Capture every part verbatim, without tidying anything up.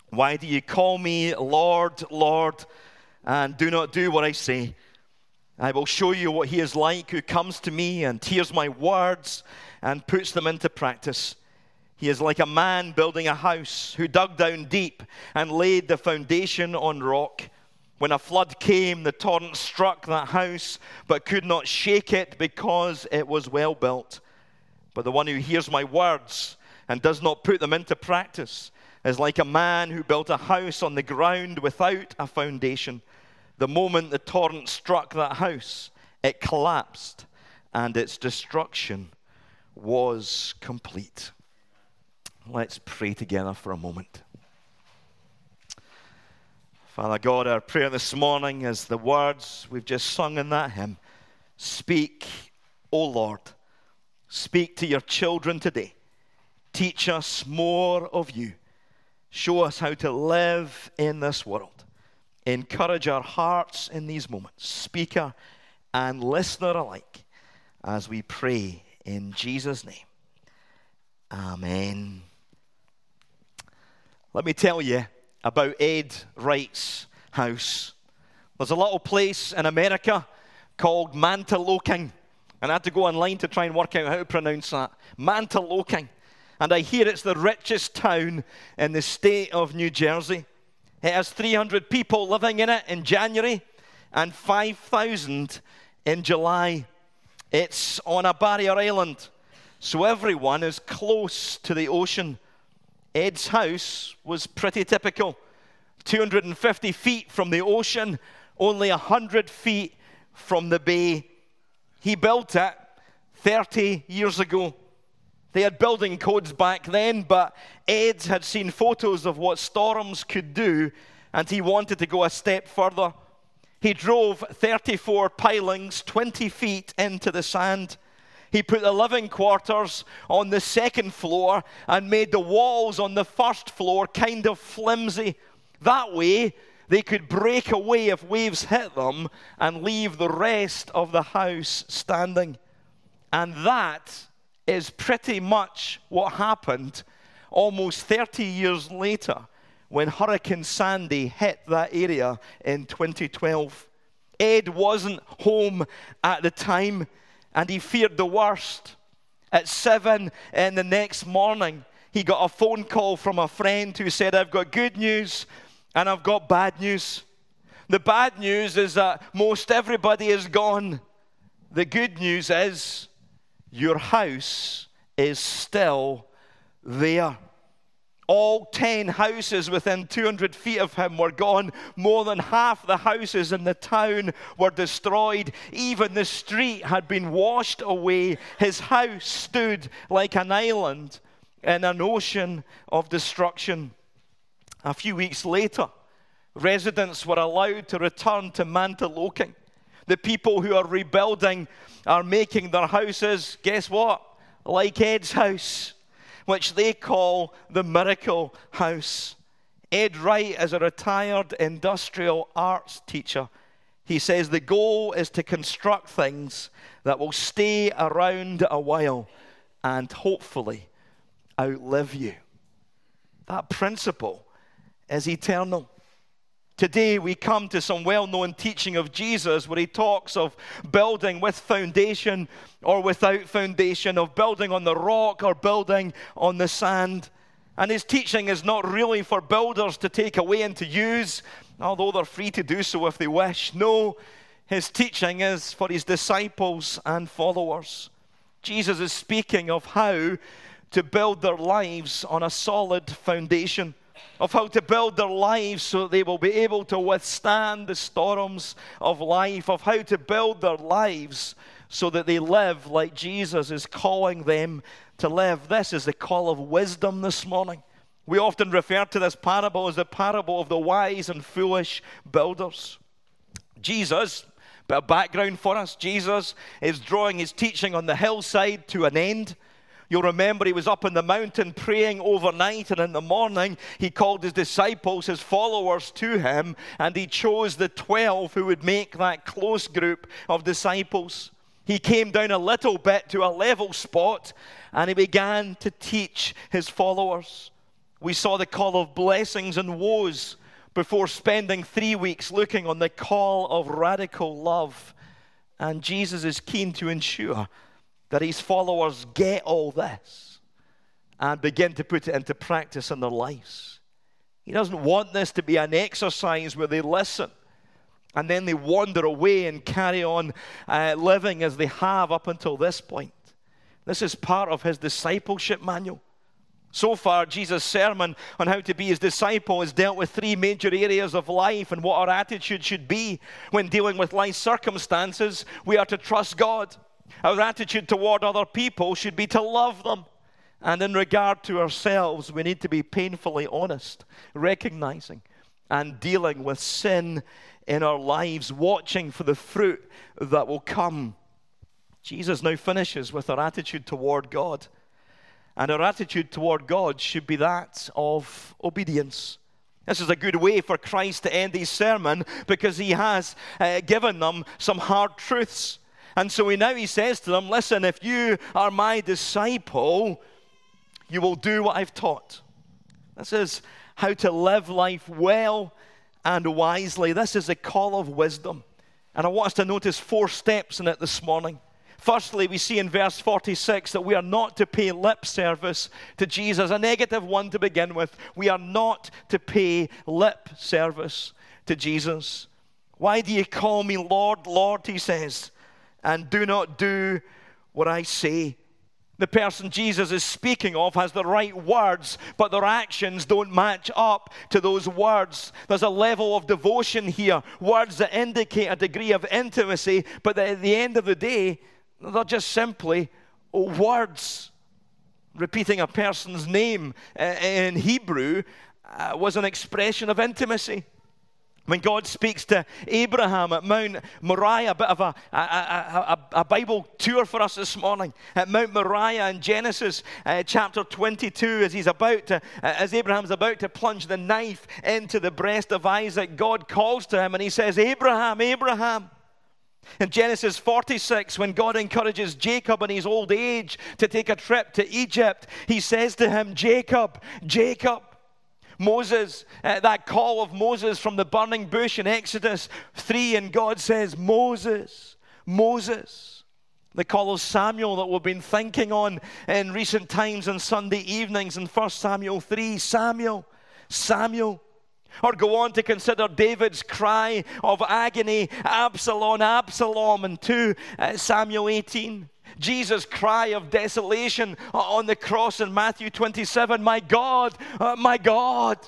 Why do you call me Lord, Lord, and do not do what I say? I will show you what he is like who comes to me and hears my words and puts them into practice. He is like a man building a house who dug down deep and laid the foundation on rock. When a flood came, the torrent struck that house, but could not shake it because it was well built. But the one who hears my words and does not put them into practice is like a man who built a house on the ground without a foundation. The moment the torrent struck that house, it collapsed, and its destruction was complete. Let's pray together for a moment. Father God, our prayer this morning is the words we've just sung in that hymn. Speak, O Lord. Speak to your children today. Teach us more of you. Show us how to live in this world. Encourage our hearts in these moments, speaker and listener alike, as we pray in Jesus' name. Amen. Let me tell you about Ed Wright's house. There's a little place in America called Mantoloking, and I had to go online to try and work out how to pronounce that. Mantoloking. And I hear it's the richest town in the state of New Jersey. It has three hundred people living in it in January and five thousand in July. It's on a barrier island, so everyone is close to the ocean. Ed's house was pretty typical. two hundred fifty feet from the ocean, only one hundred feet from the bay. He built it thirty years ago. They had building codes back then, but Ed had seen photos of what storms could do, and he wanted to go a step further. He drove thirty-four pilings twenty feet into the sand. He put the living quarters on the second floor and made the walls on the first floor kind of flimsy. That way, they could break away if waves hit them and leave the rest of the house standing. And that is pretty much what happened almost thirty years later when Hurricane Sandy hit that area in twenty twelve. Ed wasn't home at the time, and he feared the worst. At seven in the next morning, he got a phone call from a friend who said, I've got good news and I've got bad news. The bad news is that most everybody is gone. The good news is your house is still there. All ten houses within two hundred feet of him were gone. More than half the houses in the town were destroyed. Even the street had been washed away. His house stood like an island in an ocean of destruction. A few weeks later, residents were allowed to return to Mantoloking. The people who are rebuilding are making their houses, guess what? Like Ed's house, which they call the Miracle House. Ed Wright is a retired industrial arts teacher. He says the goal is to construct things that will stay around a while and hopefully outlive you. That principle is eternal. Today we come to some well-known teaching of Jesus where he talks of building with foundation or without foundation, of building on the rock or building on the sand. And his teaching is not really for builders to take away and to use, although they're free to do so if they wish. No, his teaching is for his disciples and followers. Jesus is speaking of how to build their lives on a solid foundation, of how to build their lives so that they will be able to withstand the storms of life, of how to build their lives so that they live like Jesus is calling them to live. This is the call of wisdom this morning. We often refer to this parable as the parable of the wise and foolish builders. Jesus, bit of background for us, Jesus is drawing his teaching on the hillside to an end. You'll remember he was up on the mountain praying overnight, and in the morning he called his disciples, his followers, to him, and he chose the twelve who would make that close group of disciples. He came down a little bit to a level spot, and he began to teach his followers. We saw the call of blessings and woes before spending three weeks looking on the call of radical love. And Jesus is keen to ensure that his followers get all this and begin to put it into practice in their lives. He doesn't want this to be an exercise where they listen and then they wander away and carry on uh, living as they have up until this point. This is part of his discipleship manual. So far, Jesus' sermon on how to be his disciple has dealt with three major areas of life and what our attitude should be when dealing with life circumstances. We are to trust God. Our attitude toward other people should be to love them. And in regard to ourselves, we need to be painfully honest, recognizing and dealing with sin in our lives, watching for the fruit that will come. Jesus now finishes with our attitude toward God. And our attitude toward God should be that of obedience. This is a good way for Christ to end his sermon because he has uh, given them some hard truths. And so he now he says to them, listen, if you are my disciple, you will do what I've taught. This is how to live life well and wisely. This is a call of wisdom. And I want us to notice four steps in it this morning. Firstly, we see in verse forty-six that we are not to pay lip service to Jesus. A negative one to begin with. We are not to pay lip service to Jesus. Why do you call me Lord, Lord, he says, and do not do what I say? The person Jesus is speaking of has the right words, but their actions don't match up to those words. There's a level of devotion here, words that indicate a degree of intimacy, but at the end of the day, they're just simply words. Repeating a person's name in Hebrew was an expression of intimacy. When God speaks to Abraham at Mount Moriah, a bit of a, a, a, a Bible tour for us this morning. At Mount Moriah in Genesis uh, chapter twenty-two, as he's about to, uh, as Abraham's about to plunge the knife into the breast of Isaac, God calls to him and he says, Abraham, Abraham. In Genesis forty-six, when God encourages Jacob in his old age to take a trip to Egypt, he says to him, Jacob, Jacob. Moses, uh, that call of Moses from the burning bush in Exodus three, and God says, Moses, Moses. The call of Samuel that we've been thinking on in recent times on Sunday evenings in First Samuel three, Samuel, Samuel. Or go on to consider David's cry of agony, Absalom, Absalom, in two Samuel eighteen. Jesus' cry of desolation on the cross in Matthew twenty-seven, my God, uh, my God.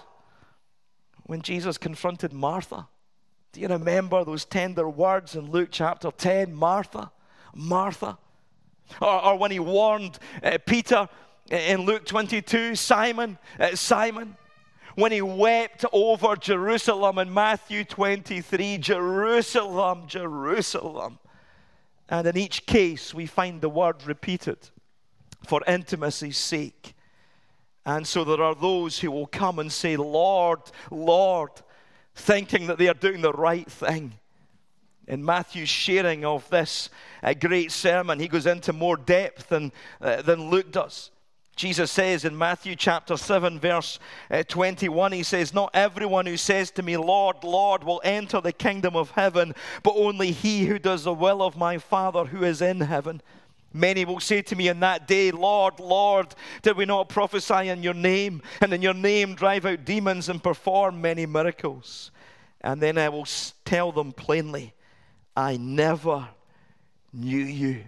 When Jesus confronted Martha, do you remember those tender words in Luke chapter ten, Martha, Martha? Or, or when he warned uh, Peter in Luke twenty-two, Simon, uh, Simon. When he wept over Jerusalem in Matthew twenty-three, Jerusalem, Jerusalem. And in each case, we find the word repeated for intimacy's sake. And so there are those who will come and say, Lord, Lord, thinking that they are doing the right thing. In Matthew's sharing of this uh, great sermon, he goes into more depth than, uh, than Luke does. Jesus says in Matthew chapter seven, verse uh, twenty-one, he says, not everyone who says to me, Lord, Lord, will enter the kingdom of heaven, but only he who does the will of my Father who is in heaven. Many will say to me in that day, Lord, Lord, did we not prophesy in your name, and in your name drive out demons and perform many miracles? And then I will tell them plainly, I never knew you.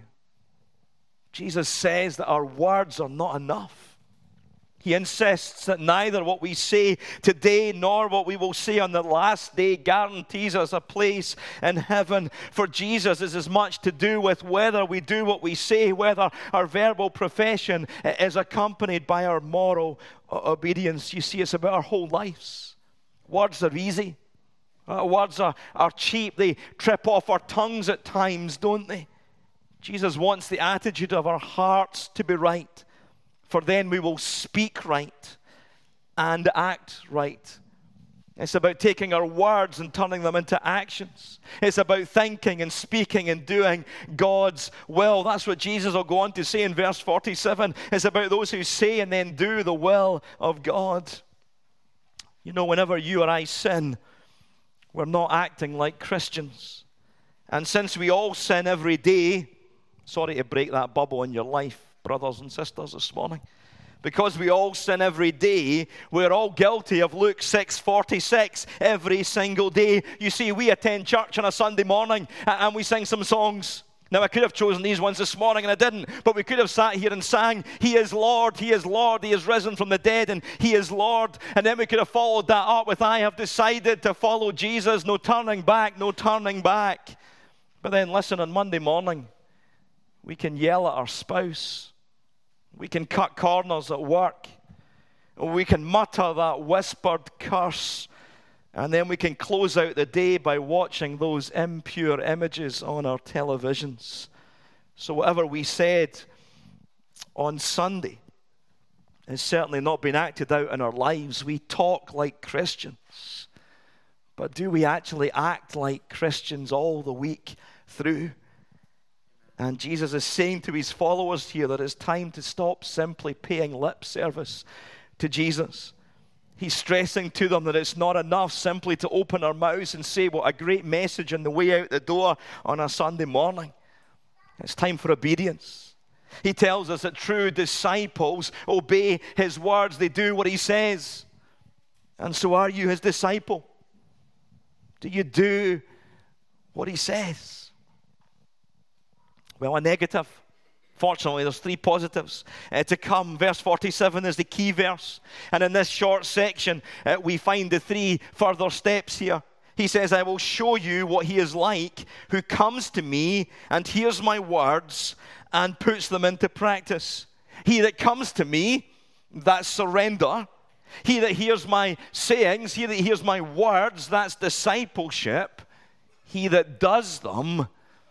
Jesus says that our words are not enough. He insists that neither what we say today nor what we will say on the last day guarantees us a place in heaven. For Jesus is as much to do with whether we do what we say, whether our verbal profession is accompanied by our moral obedience. You see, it's about our whole lives. Words are easy. Uh, words are, are cheap. They trip off our tongues at times, don't they? Jesus wants the attitude of our hearts to be right, for then we will speak right and act right. It's about taking our words and turning them into actions. It's about thinking and speaking and doing God's will. That's what Jesus will go on to say in verse forty-seven. It's about those who say and then do the will of God. You know, whenever you or I sin, we're not acting like Christians. And since we all sin every day, sorry to break that bubble in your life, brothers and sisters, this morning. Because we all sin every day, we're all guilty of Luke six forty-six every single day. You see, we attend church on a Sunday morning and we sing some songs. Now, I could have chosen these ones this morning and I didn't, but we could have sat here and sang, He is Lord, He is Lord, He is risen from the dead, and He is Lord. And then we could have followed that up with, I have decided to follow Jesus, no turning back, no turning back. But then listen, on Monday morning, we can yell at our spouse. We can cut corners at work. We can mutter that whispered curse. And then we can close out the day by watching those impure images on our televisions. So whatever we said on Sunday has certainly not been acted out in our lives. We talk like Christians. But do we actually act like Christians all the week through? And Jesus is saying to his followers here that it's time to stop simply paying lip service to Jesus. He's stressing to them that it's not enough simply to open our mouths and say what a great message on the way out the door on a Sunday morning. It's time for obedience. He tells us that true disciples obey his words. They do what he says. And so are you his disciple? Do you do what he says? Well, a negative. Fortunately, there's three positives uh, to come. Verse forty-seven is the key verse. And in this short section, uh, we find the three further steps here. He says, I will show you what he is like who comes to me and hears my words and puts them into practice. He that comes to me, that's surrender. He that hears my sayings, he that hears my words, that's discipleship. He that does them,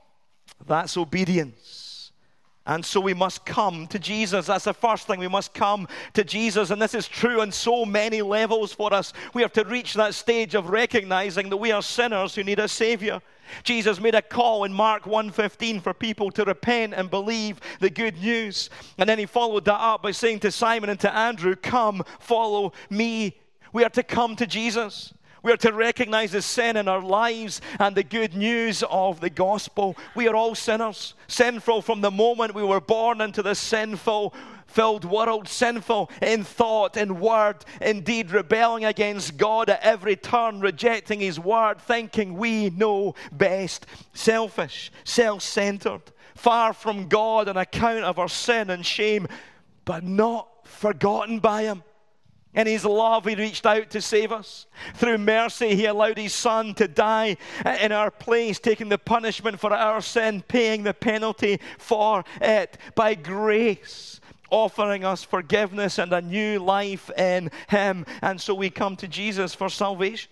that's obedience. And so we must come to Jesus. That's the first thing. We must come to Jesus. And this is true on so many levels for us. We have to reach that stage of recognizing that we are sinners who need a Savior. Jesus made a call in Mark one fifteen for people to repent and believe the good news. And then he followed that up by saying to Simon and to Andrew, come, follow me. We are to come to Jesus. We are to recognize the sin in our lives and the good news of the gospel. We are all sinners, sinful from the moment we were born into this sinful filled world, sinful in thought, in word, in deed, rebelling against God at every turn, rejecting his word, thinking we know best, selfish, self-centered, far from God on account of our sin and shame, but not forgotten by him. In his love, he reached out to save us. Through mercy, he allowed his son to die in our place, taking the punishment for our sin, paying the penalty for it. By grace, offering us forgiveness and a new life in him. And so we come to Jesus for salvation.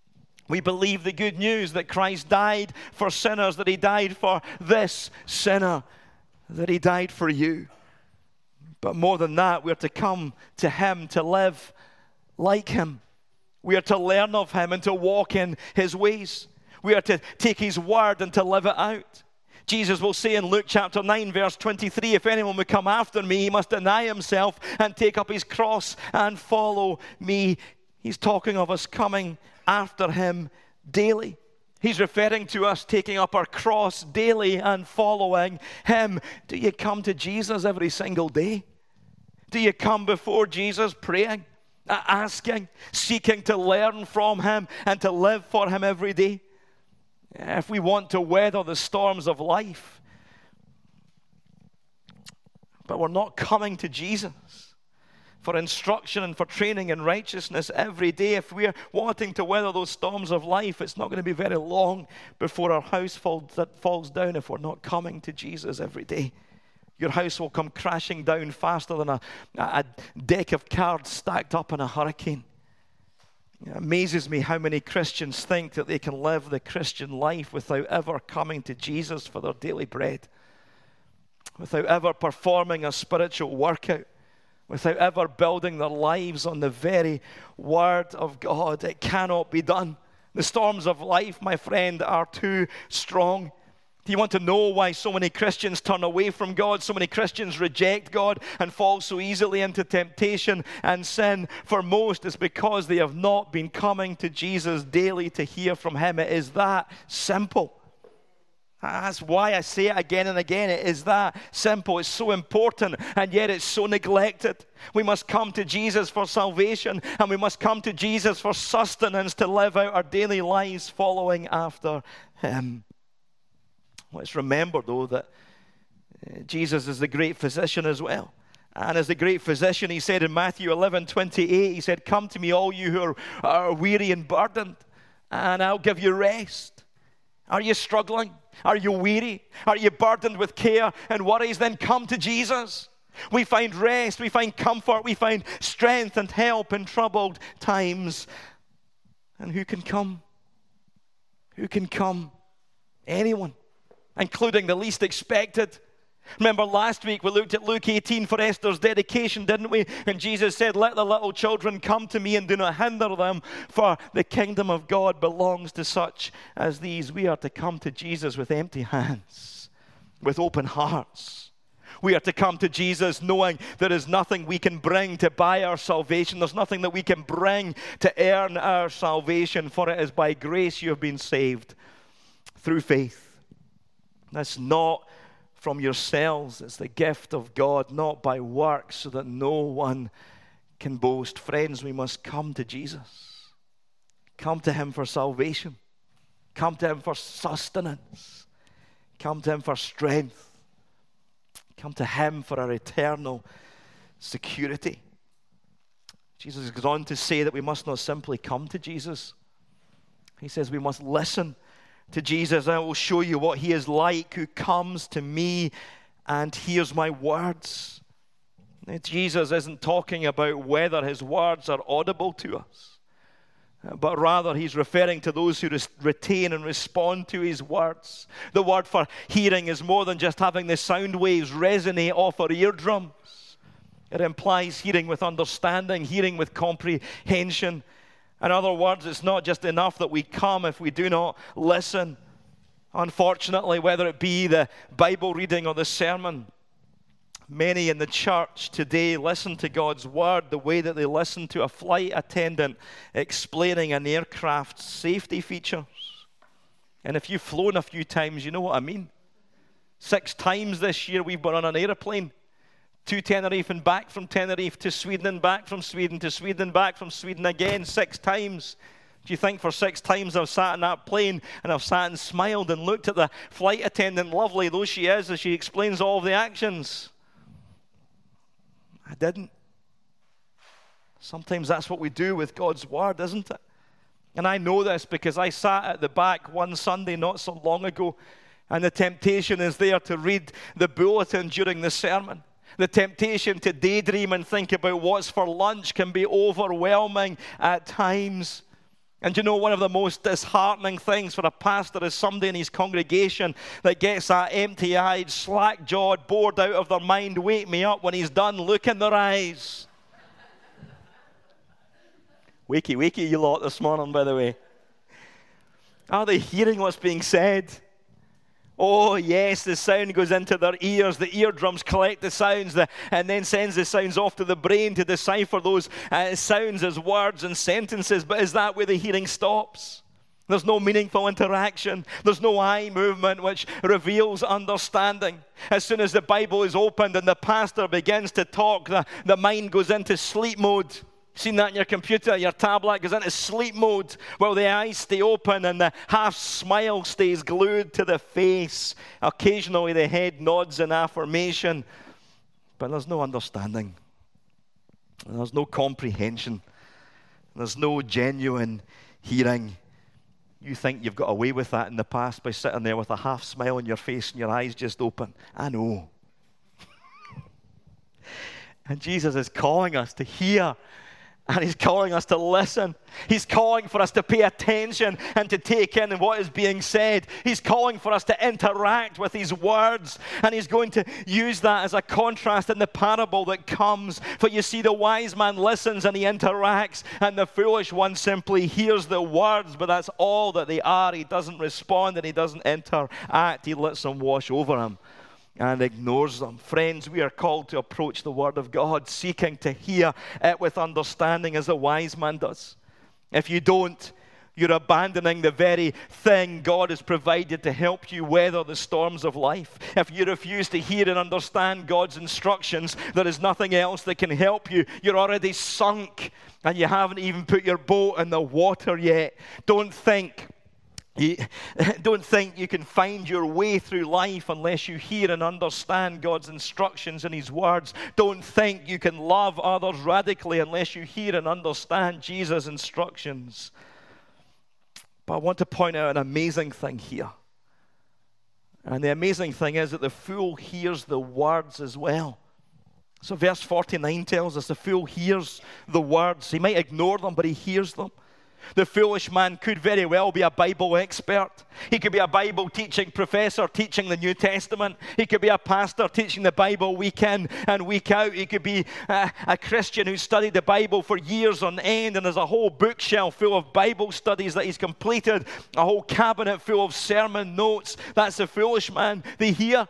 We believe the good news that Christ died for sinners, that he died for this sinner, that he died for you. But more than that, we're to come to him to live like him. We are to learn of him and to walk in his ways. We are to take his word and to live it out. Jesus will say in Luke chapter nine, verse twenty-three, if anyone would come after me, he must deny himself and take up his cross and follow me. He's talking of us coming after him daily. He's referring to us taking up our cross daily and following him. Do you come to Jesus every single day? Do you come before Jesus praying, asking, seeking to learn from him and to live for him every day? If we want to weather the storms of life, but we're not coming to Jesus for instruction and for training in righteousness every day. If we're wanting to weather those storms of life, it's not going to be very long before our house falls, that falls down if we're not coming to Jesus every day. Your house will come crashing down faster than a, a deck of cards stacked up in a hurricane. It amazes me how many Christians think that they can live the Christian life without ever coming to Jesus for their daily bread, without ever performing a spiritual workout, without ever building their lives on the very Word of God. It cannot be done. The storms of life, my friend, are too strong. Do you want to know why so many Christians turn away from God? So many Christians reject God and fall so easily into temptation and sin. For most, it's because they have not been coming to Jesus daily to hear from Him. It is that simple. That's why I say it again and again. It is that simple. It's so important, and yet it's so neglected. We must come to Jesus for salvation, and we must come to Jesus for sustenance to live out our daily lives following after Him. Let's remember, though, that Jesus is the great physician as well. And as the great physician, He said in Matthew eleven twenty-eight, He said, "Come to me, all you who are, are weary and burdened, and I'll give you rest." Are you struggling? Are you weary? Are you burdened with care and worries? Then come to Jesus. We find rest, we find comfort, we find strength and help in troubled times. And who can come? Who can come? Anyone, including the least expected. Remember last week we looked at Luke eighteen for Esther's dedication, didn't we? And Jesus said, "Let the little children come to me and do not hinder them, for the kingdom of God belongs to such as these." We are to come to Jesus with empty hands, with open hearts. We are to come to Jesus knowing there is nothing we can bring to buy our salvation. There's nothing that we can bring to earn our salvation, for it is by grace you have been saved through faith. That's not from yourselves. It's the gift of God, not by works, so that no one can boast. Friends, we must come to Jesus. Come to Him for salvation. Come to Him for sustenance. Come to Him for strength. Come to Him for our eternal security. Jesus goes on to say that we must not simply come to Jesus. He says we must listen to Jesus. "I will show you what He is like who comes to me and hears my words." Now, Jesus isn't talking about whether His words are audible to us, but rather He's referring to those who retain and respond to His words. The word for hearing is more than just having the sound waves resonate off our eardrums. It implies hearing with understanding, hearing with comprehension. In other words, it's not just enough that we come if we do not listen. Unfortunately, whether it be the Bible reading or the sermon, many in the church today listen to God's word the way that they listen to a flight attendant explaining an aircraft's safety features. And if you've flown a few times, you know what I mean. Six times this year we've been on an airplane. To Tenerife and back from Tenerife, to Sweden and back from Sweden, to Sweden and back from Sweden again, six times. Do you think for six times I've sat in that plane and I've sat and smiled and looked at the flight attendant, lovely though she is, as she explains all of the actions? I didn't. Sometimes that's what we do with God's word, isn't it? And I know this because I sat at the back one Sunday not so long ago, and the temptation is there to read the bulletin during the sermon. The temptation to daydream and think about what's for lunch can be overwhelming at times. And you know, one of the most disheartening things for a pastor is somebody in his congregation that gets that empty-eyed, slack-jawed, bored out of their mind, wake me up when he's done, look in their eyes. Wakey, wakey, you lot this morning, by the way. Are they hearing what's being said? Oh, yes, the sound goes into their ears. The eardrums collect the sounds the, and then sends the sounds off to the brain to decipher those uh, sounds as words and sentences. But is that where the hearing stops? There's no meaningful interaction. There's no eye movement which reveals understanding. As soon as the Bible is opened and the pastor begins to talk, the, the mind goes into sleep mode. Seen that in your computer, your tablet goes into sleep mode while the eyes stay open and the half smile stays glued to the face. Occasionally the head nods in affirmation, but there's no understanding. There's no comprehension. There's no genuine hearing. You think you've got away with that in the past by sitting there with a half smile on your face and your eyes just open. I know. And Jesus is calling us to hear And he's calling us to listen. He's calling for us to pay attention and to take in what is being said. He's calling for us to interact with his words. And he's going to use that as a contrast in the parable that comes. For you see, the wise man listens and he interacts, and the foolish one simply hears the words, but that's all that they are. He doesn't respond and he doesn't interact. He lets them wash over him and ignores them. Friends, we are called to approach the Word of God, seeking to hear it with understanding as the wise man does. If you don't, you're abandoning the very thing God has provided to help you weather the storms of life. If you refuse to hear and understand God's instructions, there is nothing else that can help you. You're already sunk, and you haven't even put your boat in the water yet. Don't think You don't think you can find your way through life unless you hear and understand God's instructions and his words. Don't think you can love others radically unless you hear and understand Jesus' instructions. But I want to point out an amazing thing here. And the amazing thing is that the fool hears the words as well. So verse forty-nine tells us the fool hears the words. He might ignore them, but he hears them. The foolish man could very well be a Bible expert. He could be a Bible teaching professor teaching the New Testament. He could be a pastor teaching the Bible week in and week out. He could be a, a Christian who studied the Bible for years on end, and there's a whole bookshelf full of Bible studies that he's completed, a whole cabinet full of sermon notes. That's the foolish man. They hear,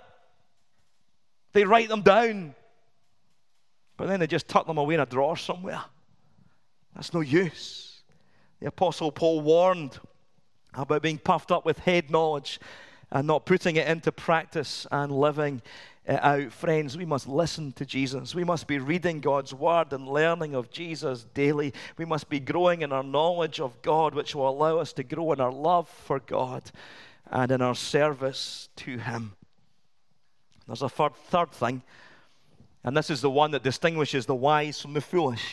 they write them down, but then they just tuck them away in a drawer somewhere. That's no use. The Apostle Paul warned about being puffed up with head knowledge and not putting it into practice and living it out. Friends, we must listen to Jesus. We must be reading God's word and learning of Jesus daily. We must be growing in our knowledge of God, which will allow us to grow in our love for God and in our service to him. There's a third, third thing, and this is the one that distinguishes the wise from the foolish.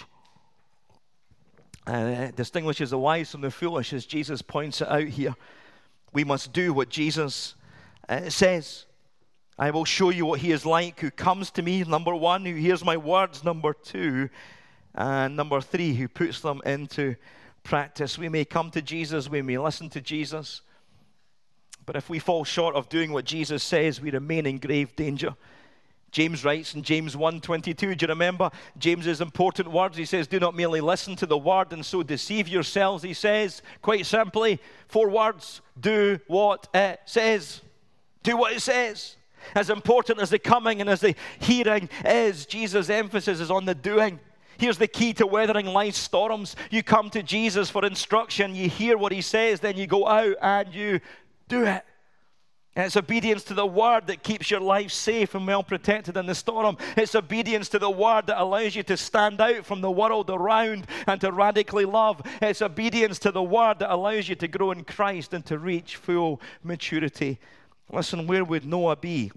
Uh, distinguishes the wise from the foolish, as Jesus points it out here. We must do what Jesus uh, says. I will show you what he is like who comes to me, number one, who hears my words, number two, and number three, who puts them into practice. We may come to Jesus, we may listen to Jesus, but if we fall short of doing what Jesus says, we remain in grave danger. James writes in James one twenty-two, do you remember James's important words? He says, do not merely listen to the word and so deceive yourselves. He says, quite simply, four words, do what it says. Do what it says. As important as the coming and as the hearing is, Jesus' emphasis is on the doing. Here's the key to weathering life's storms. You come to Jesus for instruction, you hear what he says, then you go out and you do it. And it's obedience to the word that keeps your life safe and well protected in the storm. It's obedience to the word that allows you to stand out from the world around and to radically love. It's obedience to the word that allows you to grow in Christ and to reach full maturity. Listen, where would Noah be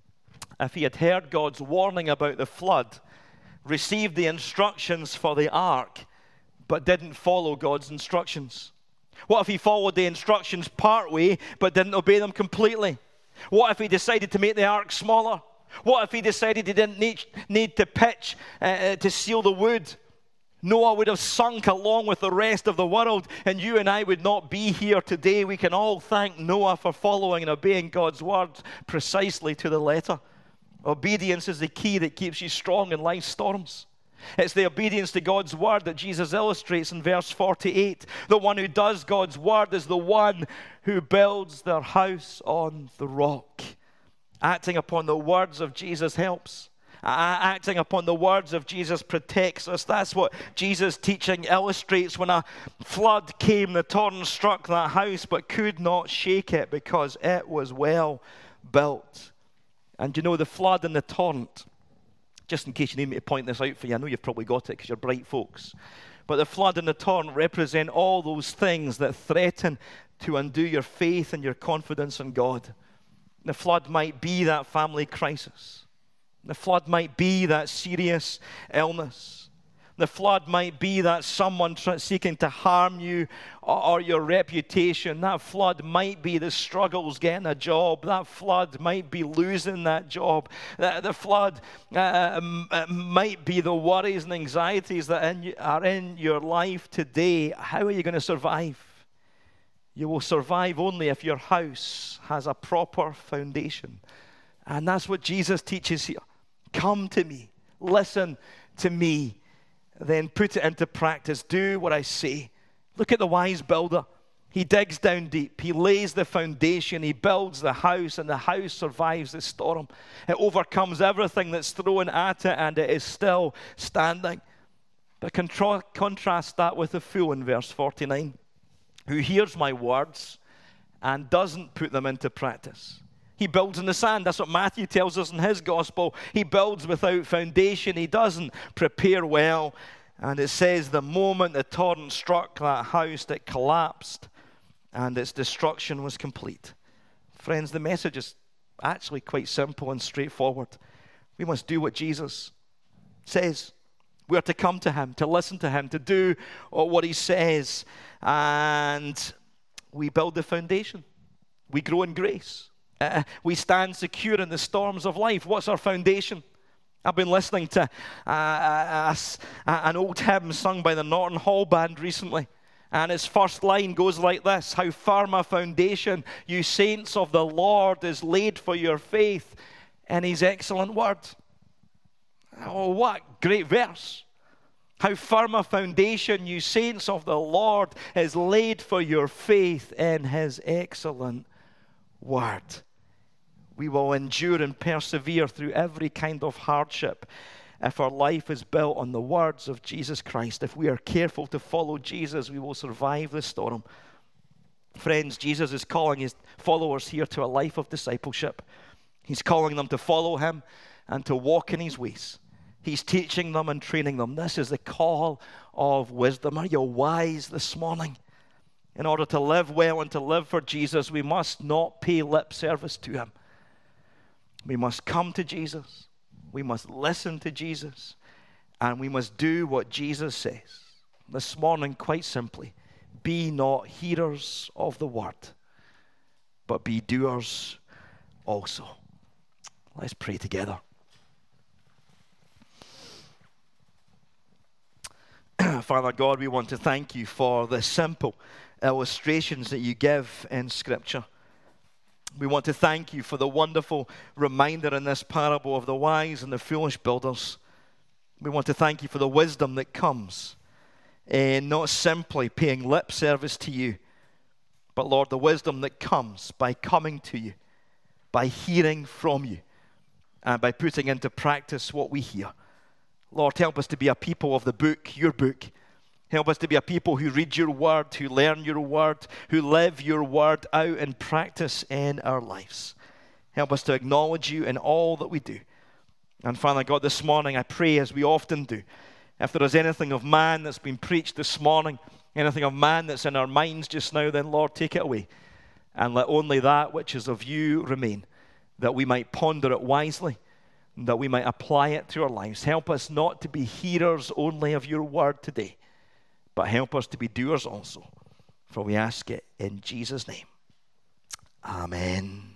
if he had heard God's warning about the flood, received the instructions for the ark, but didn't follow God's instructions? What if he followed the instructions partway but didn't obey them completely? What if he decided to make the ark smaller? What if he decided he didn't need, need to pitch uh, to seal the wood? Noah would have sunk along with the rest of the world, and you and I would not be here today. We can all thank Noah for following and obeying God's word precisely to the letter. Obedience is the key that keeps you strong in life's storms. It's the obedience to God's word that Jesus illustrates in verse forty-eight. The one who does God's word is the one who builds their house on the rock. Acting upon the words of Jesus helps. Acting upon the words of Jesus protects us. That's what Jesus' teaching illustrates. When a flood came, the torrent struck that house but could not shake it because it was well built. And you know, the flood and the torrent, just in case you need me to point this out for you, I know you've probably got it because you're bright folks. But the flood and the torrent represent all those things that threaten to undo your faith and your confidence in God. The flood might be that family crisis. The flood might be that serious illness. The flood might be that someone tr- seeking to harm you or, or your reputation. That flood might be the struggles getting a job. That flood might be losing that job. The, the flood uh, m- uh, might be the worries and anxieties that in, are in your life today. How are you going to survive? You will survive only if your house has a proper foundation. And that's what Jesus teaches here. Come to me. Listen to me. Then put it into practice. Do what I say. Look at the wise builder. He digs down deep. He lays the foundation. He builds the house, and the house survives the storm. It overcomes everything that's thrown at it, and it is still standing. But contra- contrast that with the fool in verse forty-nine, who hears my words and doesn't put them into practice. He builds in the sand. That's what Matthew tells us in his gospel. He builds without foundation. He doesn't prepare well. And it says the moment the torrent struck that house, it collapsed and its destruction was complete. Friends, the message is actually quite simple and straightforward. We must do what Jesus says. We are to come to him, to listen to him, to do what he says. And we build the foundation. We grow in grace. Uh, we stand secure in the storms of life. What's our foundation? I've been listening to uh, uh, uh, an old hymn sung by the Norton Hall Band recently. And its first line goes like this: how firm a foundation, you saints of the Lord, is laid for your faith in his excellent word. Oh, what great verse. How firm a foundation, you saints of the Lord, is laid for your faith in his excellent word. We will endure and persevere through every kind of hardship if our life is built on the words of Jesus Christ. If we are careful to follow Jesus, we will survive the storm. Friends, Jesus is calling his followers here to a life of discipleship. He's calling them to follow him and to walk in his ways. He's teaching them and training them. This is the call of wisdom. Are you wise this morning? In order to live well and to live for Jesus, we must not pay lip service to him. We must come to Jesus. We must listen to Jesus. And we must do what Jesus says. This morning, quite simply, be not hearers of the word, but be doers also. Let's pray together. Father God, we want to thank you for the simple illustrations that you give in Scripture. We want to thank you for the wonderful reminder in this parable of the wise and the foolish builders. We want to thank you for the wisdom that comes in not simply paying lip service to you, but Lord, the wisdom that comes by coming to you, by hearing from you, and by putting into practice what we hear. Lord, help us to be a people of the book, your book. Help us to be a people who read your word, who learn your word, who live your word out in practice in our lives. Help us to acknowledge you in all that we do. And Father God, this morning I pray, as we often do, if there is anything of man that's been preached this morning, anything of man that's in our minds just now, then Lord, take it away. And let only that which is of you remain, that we might ponder it wisely, that we might apply it to our lives. Help us not to be hearers only of your word today, but help us to be doers also. For we ask it in Jesus' name. Amen.